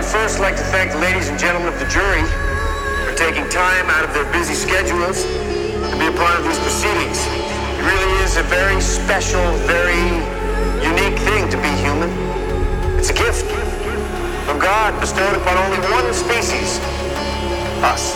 first like to thank the ladies and gentlemen of the jury for taking time out of their busy schedules to be a part of these proceedings. It really is a very special, very unique thing to be human. It's a gift from God bestowed upon only one species, us.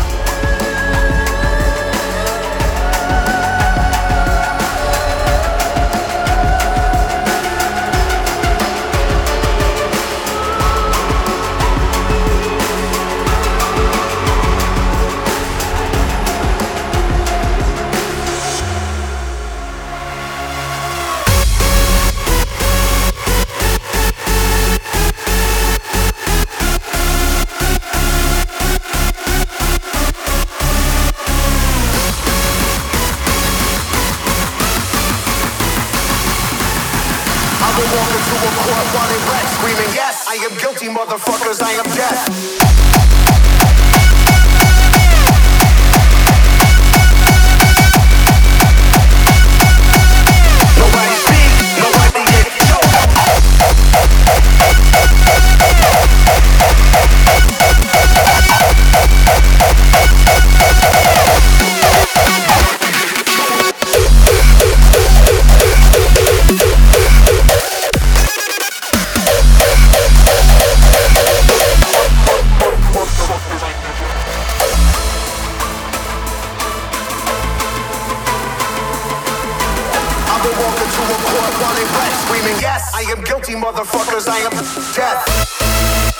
Walk into a court while they rap, screaming, yes, I am guilty, motherfuckers, I am death. Walk into a court while they rap, screaming, yes, I am guilty, motherfuckers, I am death.